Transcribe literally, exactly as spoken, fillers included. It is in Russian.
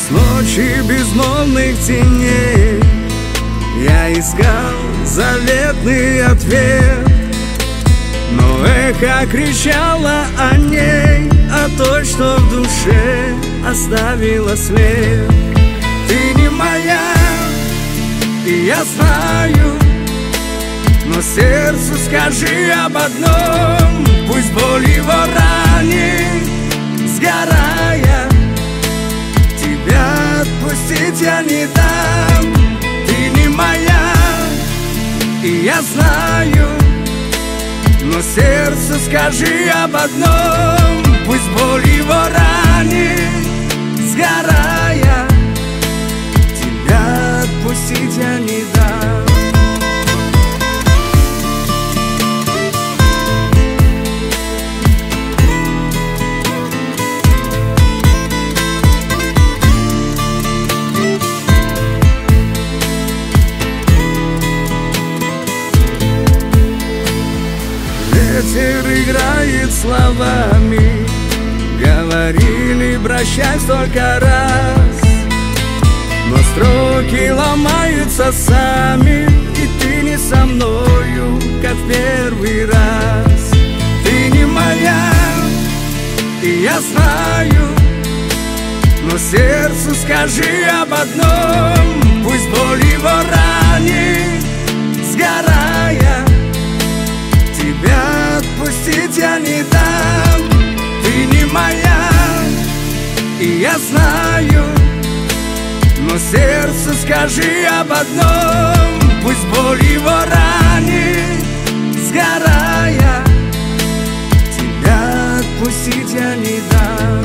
С ночи безмолвных теней я искал заветный ответ, но эхо кричало о ней, о той, что в душе оставила след. Ты не моя, и я знаю, но сердцу скажи об одном: пусть боль его ранит, сгорая, тебя отпустить я не дам. Ты не моя, и я знаю, но сердцу скажи об одном: пусть боль его ранит, сгорая, тебя отпустить я не дам. Ветер играет словами, говорили прощай столько раз, но строки ломаются сами, и ты не со мною, как в первый раз. Ты не моя, и я знаю, но сердцу скажи об одном: пусть боль его ранит, сгорая, тебя отпустить я не дам. Ты не моя, и я знаю, но сердцу скажи об одном: пусть боль его ранит, сгорая, тебя отпустить я не дам.